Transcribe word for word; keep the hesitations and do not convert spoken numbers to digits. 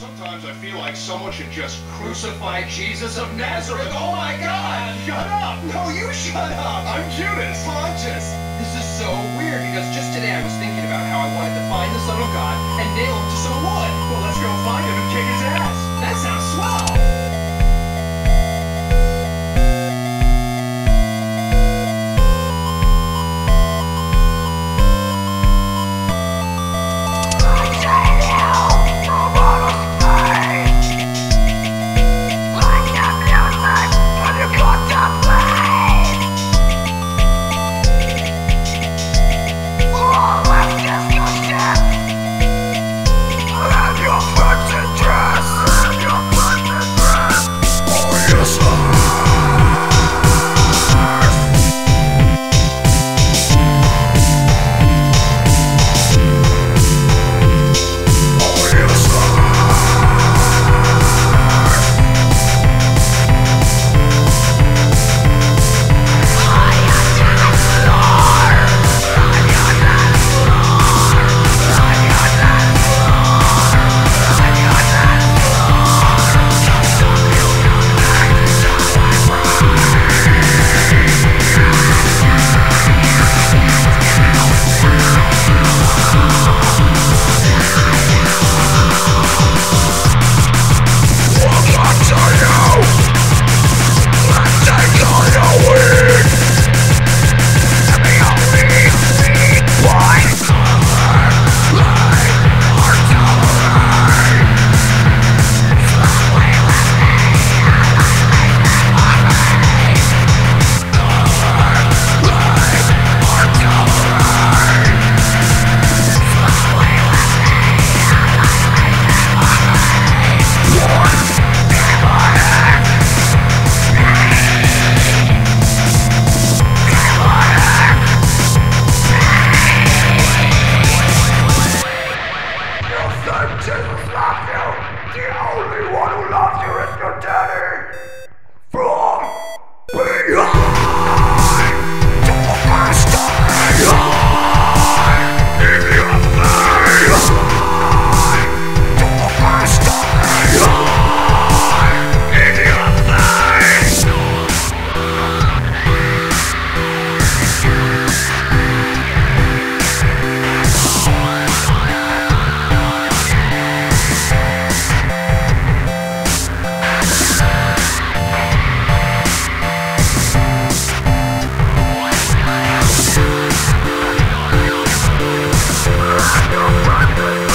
Sometimes I feel like someone should just crucify Jesus of Nazareth. Oh my God! Shut up! No, you shut up! I'm Judas! Pontius! This is so weird because just today I was thinking about how I wanted to find the Son of God and nail him to some wood. Well, let's go find him and kick his ass! That sounds swell! The only one who loves you is your daddy! From behind! Don't stay high! In your face! Don't stay high! In your face! You're